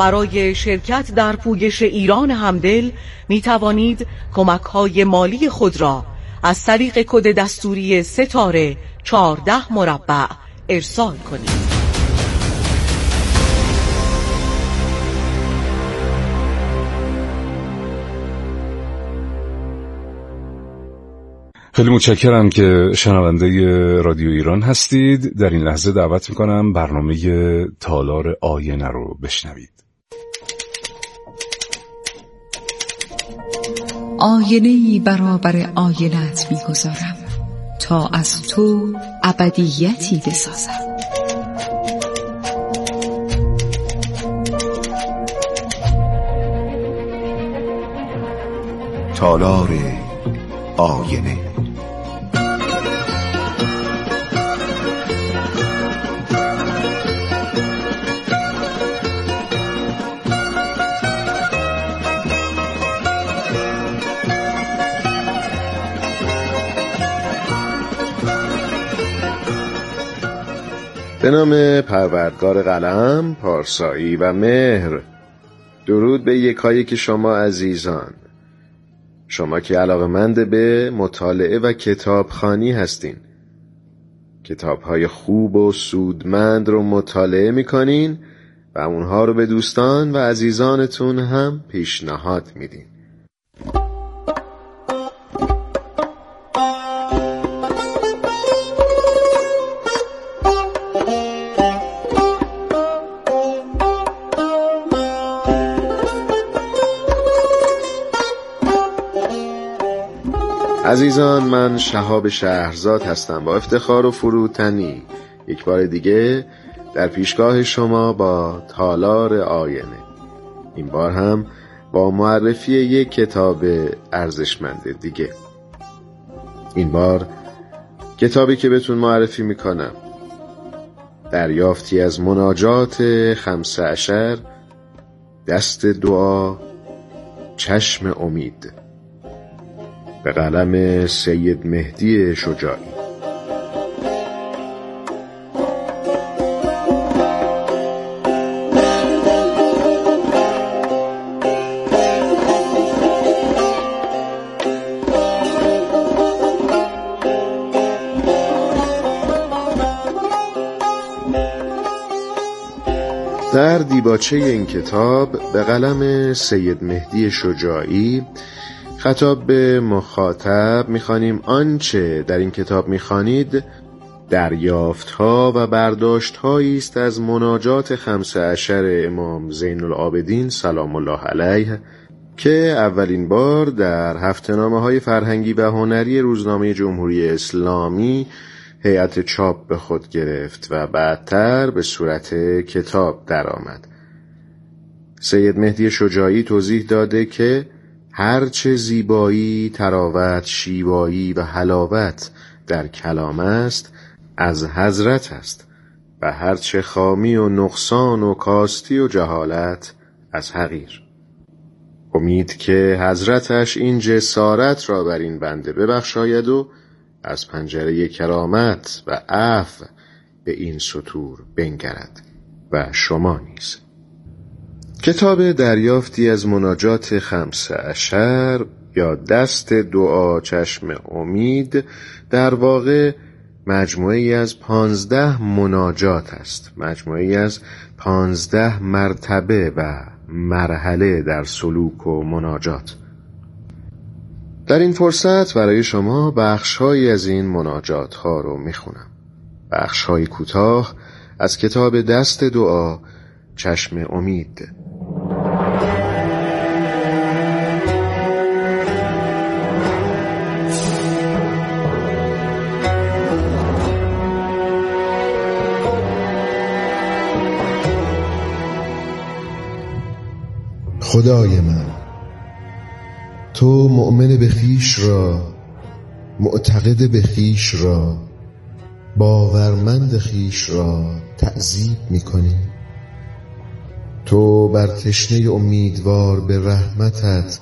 برای شرکت در پویش ایران همدل می توانید کمک‌های مالی خود را از طریق کد دستوری ستاره 14 مربع ارسال کنید. خیلی متشکرم که شنونده رادیو ایران هستید. در این لحظه دعوت میکنم برنامه تالار آینه رو بشنوید. آینه‌ای برابر آینه‌ات میگذارم تا از تو ابدیتی بسازم. تالار آینه. به نام پروردگار قلم، پارسایی و مهر. درود به یکایک شما عزیزان، شما که علاقه‌مند به مطالعه و کتابخوانی هستین، کتاب‌های خوب و سودمند رو مطالعه می‌کنین و اونها رو به دوستان و عزیزانتون هم پیشنهاد میدین. عزیزان، من شهاب شهرزاد هستم با افتخار و فروتنی یک بار دیگه در پیشگاه شما با تالار آینه. این بار هم با معرفی یک کتاب ارزشمند دیگه. این بار کتابی که بهتون معرفی میکنم دریافتی از مناجات 15 دست دعا چشم امید به قلم سید مهدی شجاعی. در دیباچه این کتاب به قلم سید مهدی شجاعی خطاب به مخاطب می‌خوانیم آنچه در این کتاب می‌خوانید دریافت‌ها و برداشت‌هایی است از مناجات 15 امام زین العابدین سلام الله علیه که اولین بار در هفته‌نامه‌های فرهنگی و هنری روزنامه جمهوری اسلامی هیئت چاپ به خود گرفت و بعدتر به صورت کتاب درآمد. سید مهدی شجاعی توضیح داده که هرچه زیبایی، تراوت، شیوایی و حلاوت در کلام است از حضرت است و هرچه خامی و نقصان و کاستی و جهالت از حقیر. امید که حضرتش این جسارت را بر این بنده ببخشاید و از پنجره کرامت و عفو به این سطور بنگرد و شما نیز. کتاب دریافتی از مناجات 15 یا دست دعا چشم امید در واقع مجموعی از 15 مناجات است، مجموعی از 15 مرتبه و مرحله در سلوک و مناجات. در این فرصت برای شما بخش‌هایی از این مناجات ها رو میخونم، بخش‌های کوتاه از کتاب دست دعا چشم امید. خدای من، تو مؤمن به خویش را، معتقد به خویش را، باورمند خویش را تعذیب می‌کنی. تو بر تشنه امیدوار به رحمتت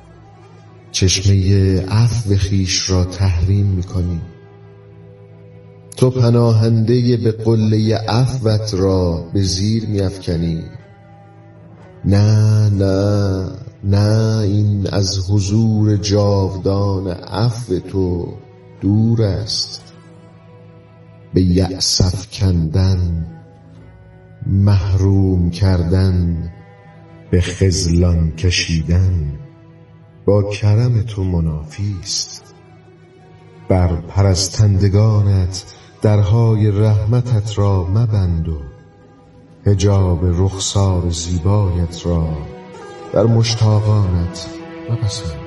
چشمه عفو خویش را تحریم می‌کنی. تو پناهنده به قله عفوت را به زیر می‌افکنی نه نه نه، این از حضور جاودان عفو تو دور است. به یأس افکندن، محروم کردن، به خذلان کشیدن با کرم تو منافی است. بر پرستندگانت درهای رحمتت را مبند و حجاب رخسار زیبایت را در مشتاقانت مپسند.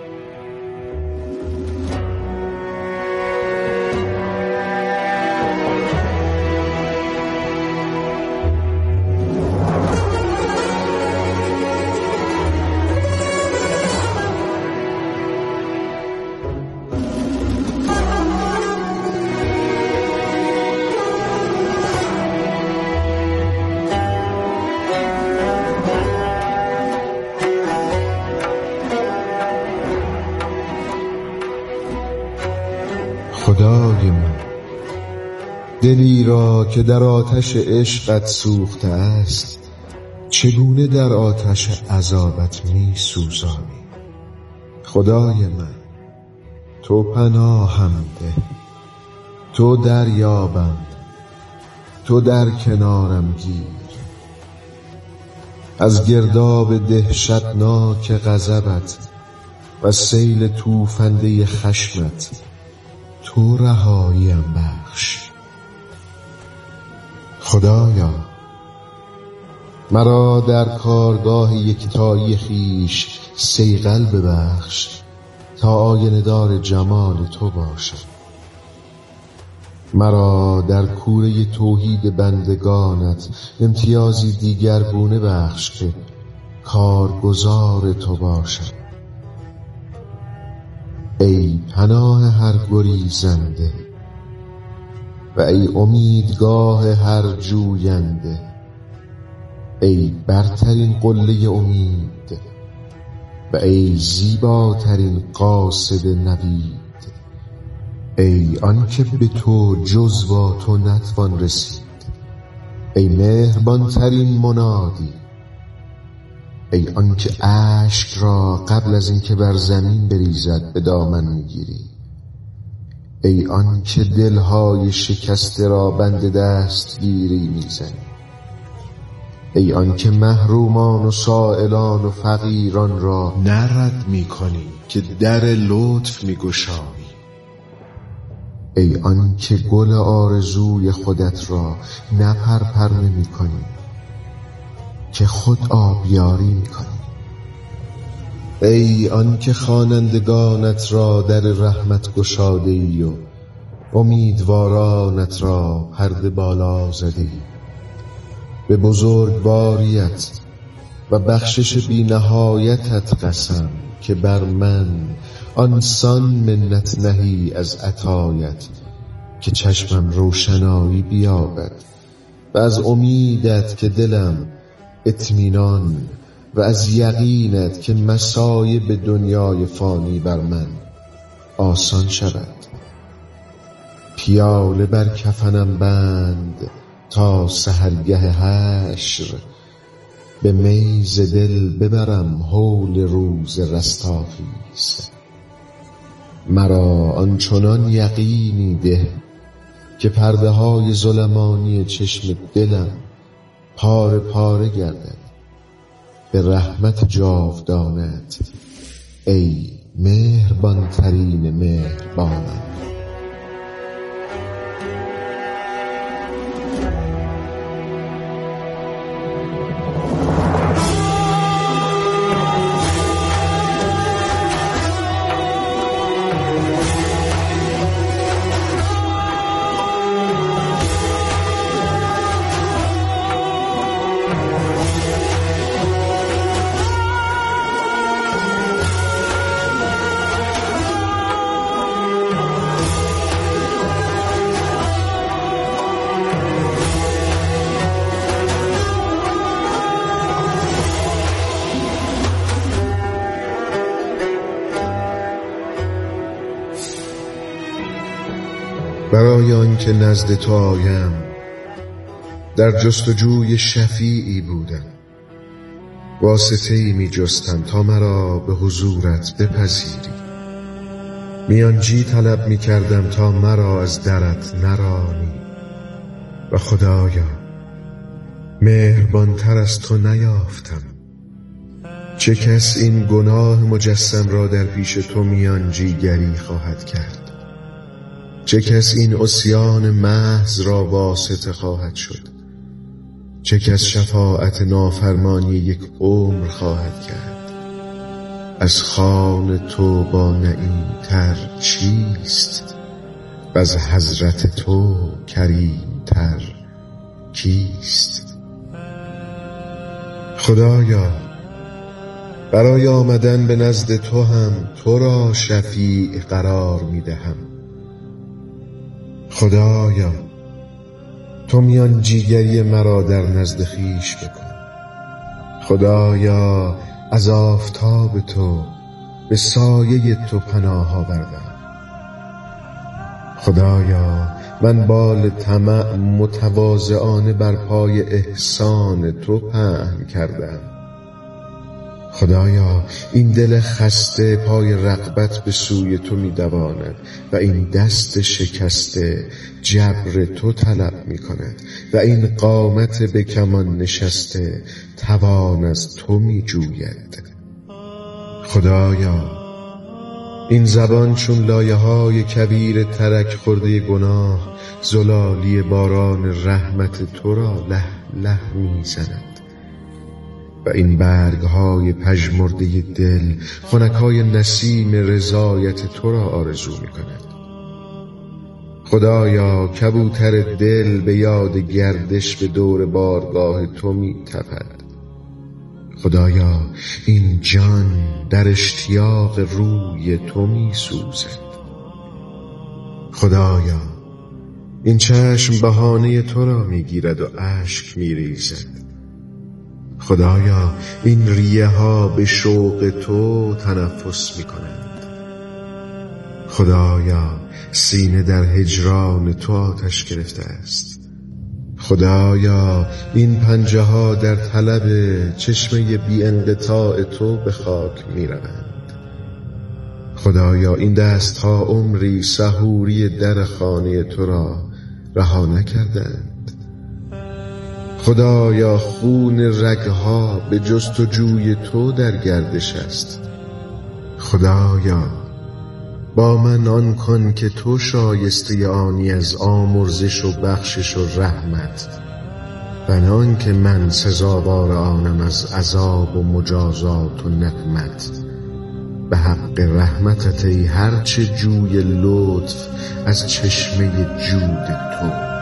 خدای من، دلی را که در آتش عشقت سوخته است چگونه در آتش عذابت می سوزانی؟ خدای من، تو پناهم ده، تو دریابم، تو در کنارم گیر. از گرداب دهشتناک غضبت و سیل توفنده خشمت تو رهاییم بخش. خدایا، مرا در کارگاه یکتایی خویش صیقل ببخش تا آینه دار جمال تو باشم. مرا در کوره توحید بندگانت امتیازی دیگرگونه بخش که کارگزار تو باشم. ای پناه هر گریزنده و ای امیدگاه هر جوینده، ای برترین قله امید و ای زیباترین قاصد نوید، ای آن که به تو جز با تو نتوان رسید، ای مهربانترین منادی، ای آن که اشک را قبل از اینکه بر زمین بریزد به دامن میگیری، ای آن که دلهای شکسته را بند دستگیری میزنی، ای آن که محرومان و سائلان و فقیران را نرد میکنی که در لطف میگشایی، ای آن که گل آرزوی خودت را نپرپر نمیکنی که خود آبیاری میکنی، ای آن که خوانندگانت را در رحمت گشاده ای و امیدوارانت را پرده بالا زده ای. به بزرگواریت و بخشش بی نهایتت قسم که بر من آنسان منت نهی از عطایت که چشمم روشنایی بیابد و از امیدت که دلم اطمینان و از یقینت که مصایب دنیای فانی بر من آسان شود. پیاله بر کفنم بند تا سحرگه حشر، به میز دل ببرم هول روز رستاخیز. مرا آنچنان یقینی ده که پرده های ظلمانی چشم دلم پاره پاره گردد به رحمت جاودانت، ای مهربانترین مهربانان. برای آنکه نزد تو آیم در جستجوی شفیعی بودم واسطه‌ای می جستم تا مرا به حضورت بپذیری. میانجی طلب می کردم تا مرا از درت نرانی. و خدایا مهربانتر از تو نیافتم. چه کس این گناه مجسم را در پیش تو میانجیگری خواهد کرد؟ چه کس این عصیان محض را واسطه خواهد شد؟ چه کس شفاعت نافرمانی یک عمر خواهد کرد؟ از خوان تو با نعیم تر چیست؟ و از حضرت تو کریم تر کیست؟ خدایا برای آمدن به نزد تو هم تو را شفیع قرار می دهم. خدایا تو میانجیگری مرا در نزد خویش بکن. خدایا از آفتاب تو به سایه تو پناه آوردم. خدایا من بال طمع متواضعانه بر پای احسان تو پهن کردم. خدایا این دل خسته پای رغبت به سوی تو می دواند و این دست شکسته جبر تو طلب می کند و این قامت به کمان نشسته توان از تو می جوید. خدایا این زبان چون لایه های کبیر ترک خورده گناه زلالی باران رحمت تو را له له می زند و این برگ‌های پژمرده دل خنکای نسیم رضایت تو را آرزو می‌کند. خدایا کبوتر دل به یاد گردش به دور بارگاه تو می‌تپد. خدایا این جان در اشتیاق روی تو می‌سوزد. خدایا این چشم بهانه تو را می‌گیرد و اشک می‌ریزد. خدایا این ریه ها به شوق تو تنفس می کنند. خدایا سینه در هجران تو آتش گرفته است. خدایا این پنجه ها در طلب چشمه بی انقطاع تو به خاک می روند. خدایا این دست ها عمری سحوری در خانه تو را رها نکردند. خدایا خون رگها به جستجوی تو در گردش است. خدایا با من آن کن که تو شایسته آنی از آمرزش و بخشش و رحمت و نه آن که من سزاوار آنم از عذاب و مجازات و نقمت. به حق رحمتت ای هرچه جوی لطف از چشمه جود تو.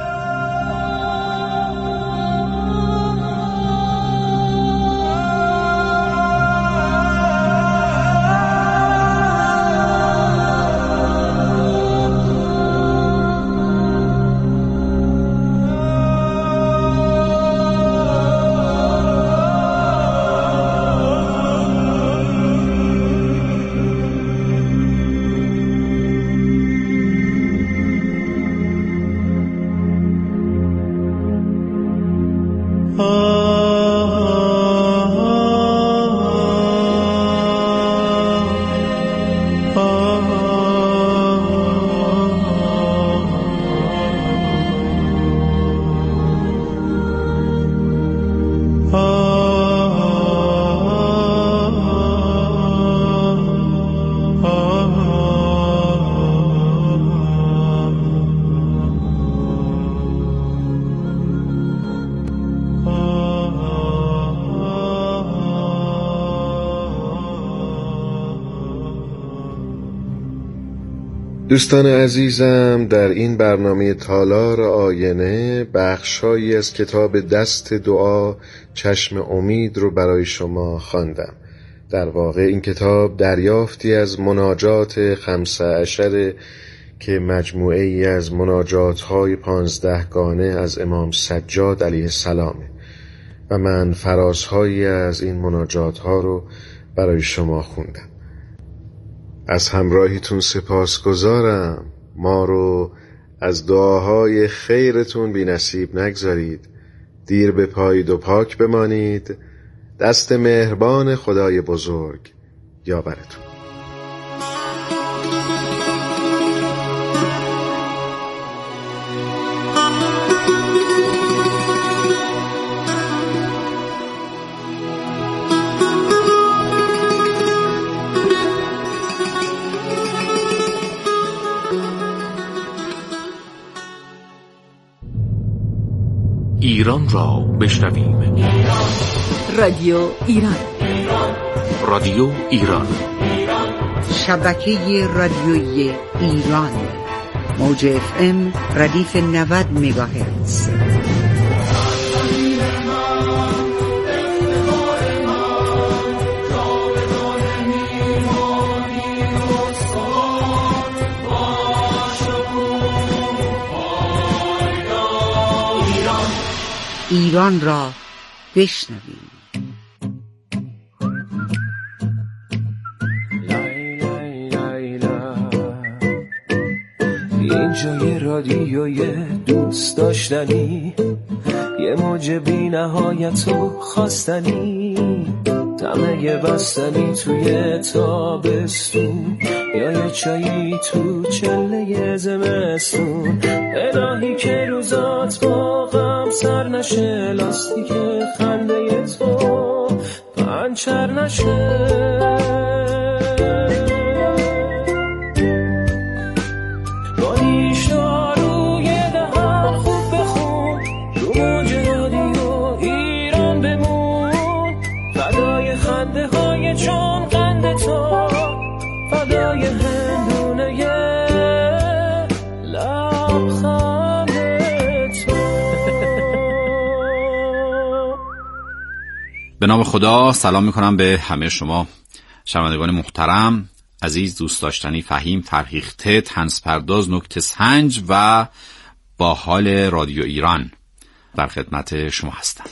دوستان عزیزم، در این برنامه تالار آینه بخشایی از کتاب دست دعا چشم امید رو برای شما خواندم. در واقع این کتاب دریافتی از مناجات 15 که مجموعه ای از مناجات های 15 گانه از امام سجاد علیه السلام و من فرازهایی از این مناجات ها رو برای شما خوندم. از همراهیتون سپاسگزارم. ما رو از دعاهای خیرتون بی نصیب نگذارید. دیر بپایید و پاک بمانید. دست مهربان خدای بزرگ یاورتون. ایران را بشنویم. رادیو ایران. رادیو ایران. شبکه رادیویی ایران. موج FM ردیف 90 مگاهرتز. ایران را بشنویم. اینجا یه رادیوی دوست داشتنی، یه موج بی نهایت و خواستنی، دمه بستنی توی تابستون، یا یه چایی تو چله زمستون. الهی که روزات با غم سر نشه، لاستیک خنده تو پنچر نشه. چون قند تو فدای هندونه لبخند تو. به نام خدا سلام میکنم به همه شما شنوندگان محترم، عزیز، دوست داشتنی، فهیم، فرهیخته، طنزپرداز، نکته سنج و با حال رادیو ایران در خدمت شما هستم.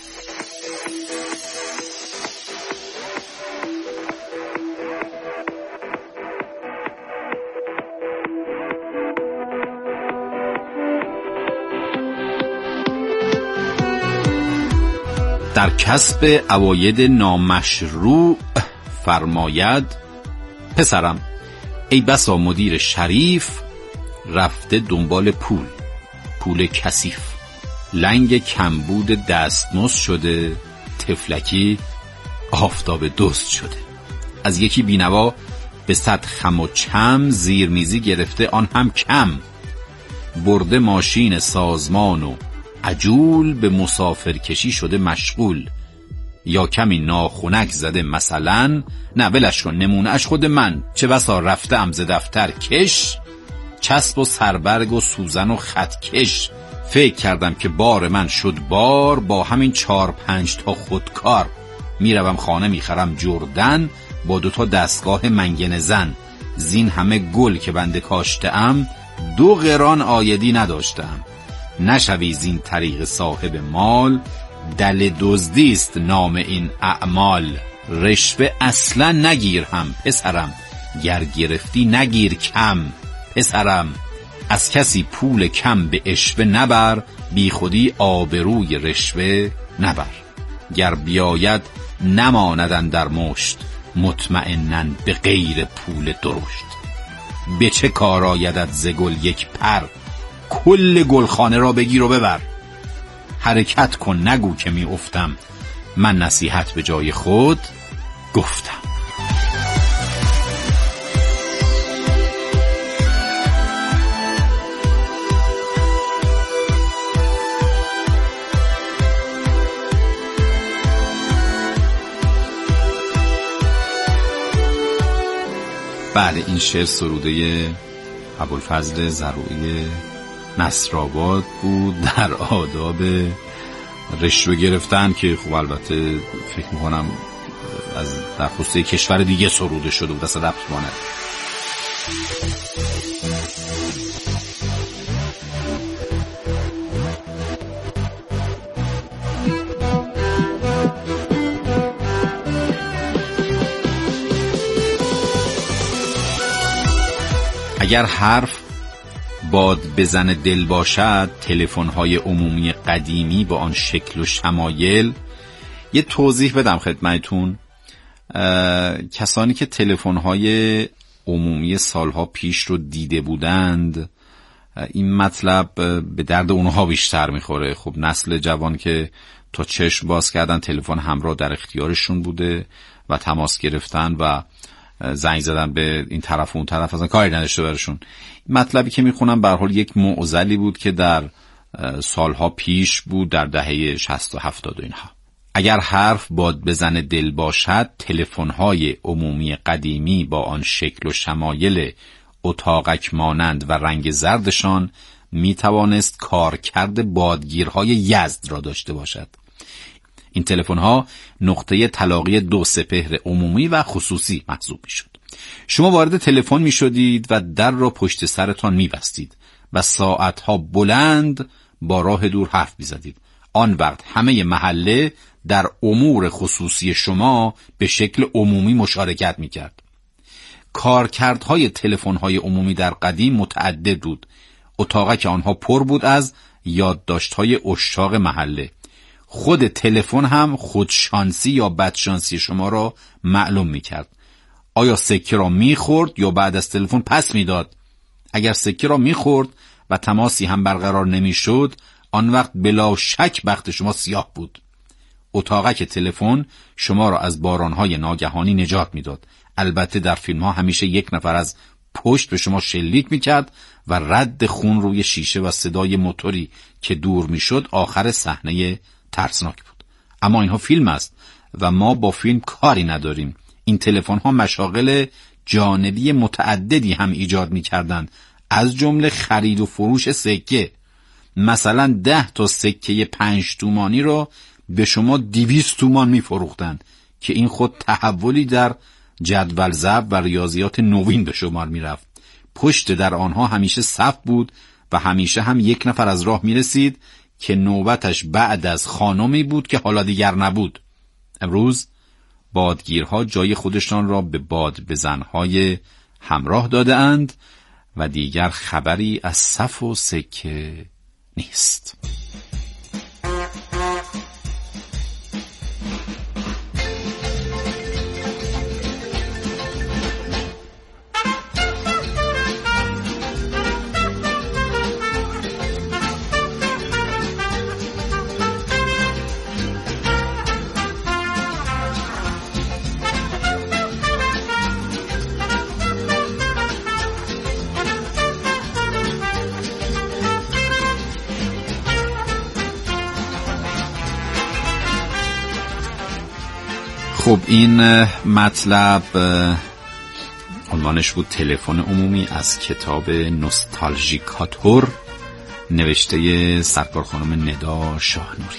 در کسب عواید نامشروع فرماید پسرم ای بسا مدیر شریف رفته دنبال پول کثیف، لنگ کمبود دستمزد شده، تفلکی آفتاب دزد شده. از یکی بینوا به 100 خم و چم زیرمیزی گرفته آن هم کم، برده ماشین سازمان و عجول به مسافرکشی شده مشغول. یا کمی ناخنک زده مثلا، نه ولش کن نمونه اش خود من، چه بسا رفته ام ز دفتر کش، چسب و سربرگ و سوزن و خطکش. فکر کردم که بار من شد بار، با همین 4-5 تا خودکار میروم خانه میخرم جردن، با 2 تا دستگاه منگنه زن. زین همه گل که بنده کاشته ام 2 قران آیدی نداشتم. نشوی زین طریق صاحب مال، دل دزدیست نام این اعمال. رشوه اصلا نگیر هم پسرم، گر گرفتی نگیر کم پسرم. از کسی پول کم به عشوه نبر، بی خودی آبروی رشوه نبر. گر بیاید نماندن در مشت، مطمئنن به غیر پول درشت. به چه کار آیدت ز گل یک پر، کل گلخانه را بگیر و ببر. حرکت کن نگو که می افتم، من نصیحت به جای خود گفتم. بله، این شعر سروده ابوالفضل زروعی نصرآباد بود در آداب رشوه گرفتن، که خب البته فکر میکنم از در خصوص کشور دیگه سروده شده بود، اصلا ربط ماند. اگر حرف باد بزن دل باشد، تلفن‌های عمومی قدیمی با آن شکل و شمایل یه توضیح بدم خدمتتون. کسانی که تلفن‌های عمومی سالها پیش رو دیده بودند، این مطلب به درد اونها بیشتر میخوره. خب نسل جوان که تا چشم باز کردن تلفن همراه در اختیارشون بوده و تماس گرفتن و زنگ زدن به این طرف و اون طرف، اصلا کاری نداشته برشون. مطلبی که میخونم به هر حال یک معضلی بود که در سالها پیش بود، در دهه 60 و 70 و اینها. اگر حرف باد بزن دل باشد، تلفن‌های عمومی قدیمی با آن شکل و شمایل اتاقک مانند و رنگ زردشان می توانست کارکرد بادگیرهای یزد را داشته باشد. این تلفن‌ها نقطه تلاقی دو سپهر عمومی و خصوصی محسوب می شد. شما وارد تلفن می شدید و در را پشت سرتان می بستید و ساعتها بلند با راه دور حرف می زدید. آن وقت همه محله در امور خصوصی شما به شکل عمومی مشارکت می کرد. کارکردهای تلفن‌های عمومی در قدیم متعدد بود. اتاقک آنها پر بود از یادداشت‌های عشاق محله. خود تلفن هم خودشانسی یا بدشانسی شما را معلوم می‌کرد. آیا سکه را می‌خورد یا بعد از تلفن پس می‌داد؟ اگر سکه را می‌خورد و تماسی هم برقرار نمی‌شد، آن وقت بلا شک بخت شما سیاه بود. اتاقک تلفن شما را از باران‌های ناگهانی نجات می‌داد. البته در فیلم‌ها همیشه یک نفر از پشت به شما شلیک می‌کرد و رد خون روی شیشه و صدای موتوری که دور می‌شد آخر صحنه ترسناک بود. اما اینها فیلم است و ما با فیلم کاری نداریم. این تلفن‌ها مشاغل جانبی متعددی هم ایجاد می‌کردند، از جمله خرید و فروش سکه. مثلا 10 تا سکه 5 تومانی را به شما 200 تومان می‌فروختند که این خود تحولی در جدول ضرب و ریاضیات نوین به شمار می‌رفت. پشت در آنها همیشه صف بود و همیشه هم یک نفر از راه می‌رسید که نوبتش بعد از خانمی بود که حالا دیگر نبود. امروز بادگیرها جای خودشان را به باد بزنهای همراه داده اند و دیگر خبری از صف و سکه نیست. خب این مطلب عنوانش بود تلفن عمومی، از کتاب نوستالژیکاتور نوشته سرکار خانم ندا شاهنوری.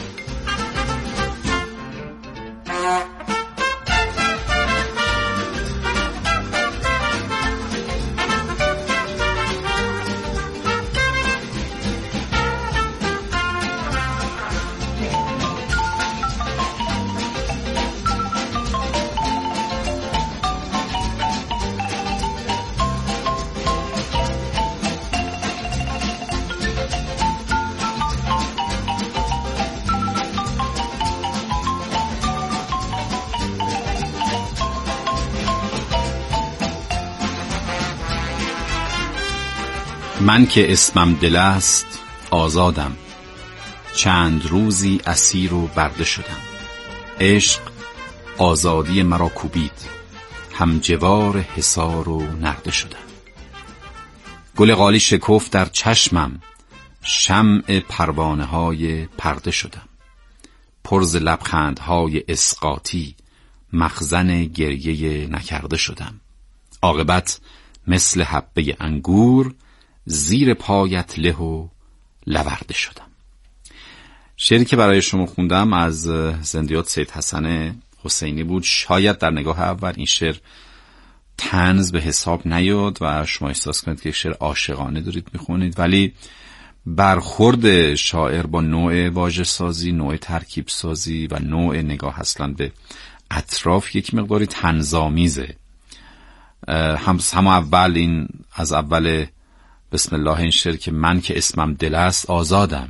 من که اسمم دل است آزادم، چند روزی اسیر و برده شدم. عشق آزادی مرا کوبید، هم جوار حصار و نرده شدم. گل قالی شکفت در چشمم، شمع پروانه های پرده شدم. پرز لبخندهای اسقاطی، مخزن گریه نکرده شدم. عاقبت مثل حبه انگور، زیر پایت له و لورده شدم. شعری که برای شما خوندم از زندیات سید حسن حسینی بود. شاید در نگاه اول این شعر طنز به حساب نیاد و شما احساس کنید که یک شعر عاشقانه دارید میخونید، ولی برخورد شاعر با نوع واژه سازی، نوع ترکیب سازی و نوع نگاه اصلا به اطراف یک مقداری طنزآمیزه. هم اول این از اول بسم الله این شعر که من که اسمم دل است آزادم،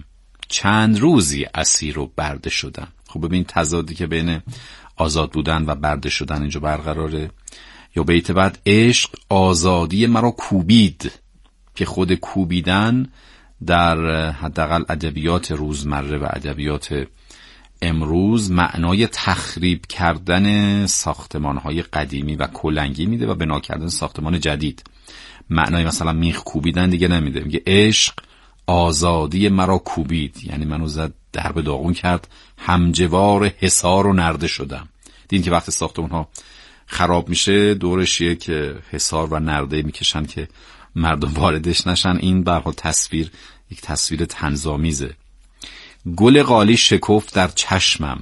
چند روزی اسیر و برده شدم. خب ببین تضادی که بین آزاد بودن و برده شدن اینجا برقراره. یا بیت بعد عشق آزادی مرا کوبید، که خود کوبیدن در حداقل ادبیات روزمره و ادبیات امروز معنای تخریب کردن ساختمان‌های قدیمی و کلنگی میده و بنا کردن ساختمان جدید. معنای مثلا میخ کوبیدن دیگه نمیده، میگه عشق آزادی مرا کوبید، یعنی منو زد درب داغون کرد، همجوار حصار و نرده شدم. دیدین که وقتی ساختمان‌ها خراب میشه دورش یک حصار و نرده میکشن که مردم واردش نشن. این به هر حال تصویر یک تصویر طنزآمیزه. گل قالی شکفت در چشمم،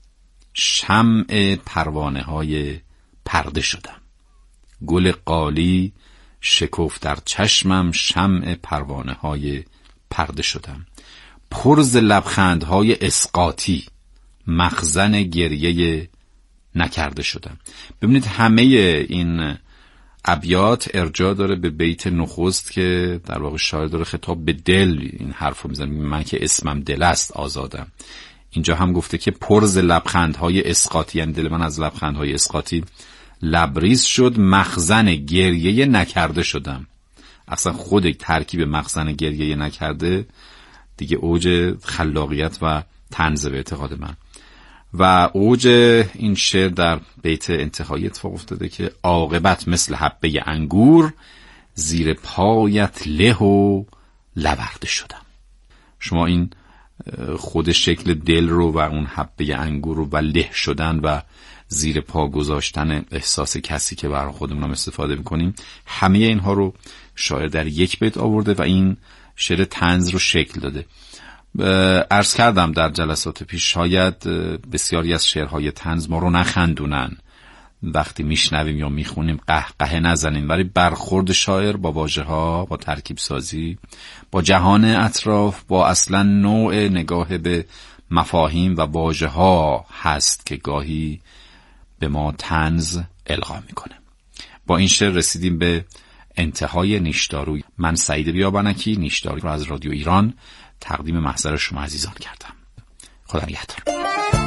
شمع پروانه های پرده شدم. گل قالی شکفت در چشمم، شمع پروانه های پرده شدم. پرز لبخندهای اسقاطی، مخزن گریه نکرده شدم. ببینید همه این ابیات ارجاع داره به بیت نخست که در واقع شاعر داره خطاب به دل این حرفو میزنه، من که اسمم دل است آزادم. اینجا هم گفته که پرز لبخندهای اسقاطی، یعنی دل من از لبخندهای اسقاطی لبریز شد، مخزن گریه نکرده شدم. اصلا خود ترکیب مخزن گریه نکرده دیگه اوج خلاقیت و طنز به اعتقاد من. و اوج این شعر در بیت انتهایی اتفاق افتاده که عاقبت مثل حبه انگور، زیر پایت له و لورده شدم. شما این خود شکل دل رو و اون حبه انگور رو و له شدن و زیر پا گذاشتن احساس کسی که برای خودمون هم استفاده میکنیم، همه اینها رو شاعر در یک بیت آورده و این شعر طنز رو شکل داده. عرض کردم در جلسات پیش شاید بسیاری از شعرهای طنز ما رو نخندونن، وقتی میشنویم یا میخونیم قهقه نزنیم، ولی برخورد شاعر با واژه‌ها، با ترکیب سازی، با جهان اطراف، با اصلا نوع نگاه به مفاهیم و واژه‌ها هست که گاهی به ما طنز القا میکنه. با این شعر رسیدیم به انتهای نیشداروی. من سعید بیابانکی نیشداروی رو از رادیو ایران تقدیم محضر شما عزیزان کردم. خدا نگهدار.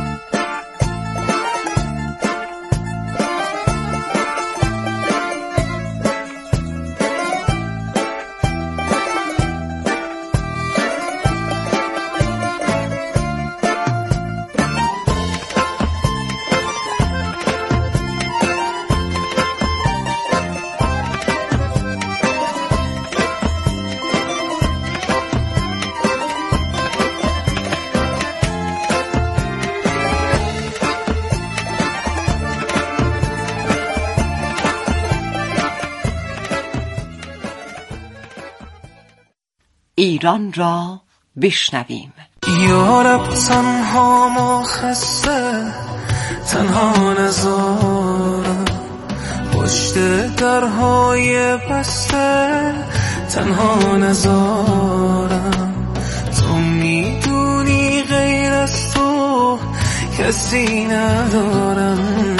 ایران را بشنویم. یارب تنها ما خسته، تنها نذارم پشت درهای بسته، تنها نذارم. تو میدونی غیر از تو کسی ندارم.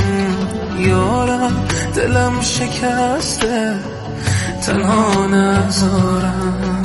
یارب دلم شکسته، تنها نذارم.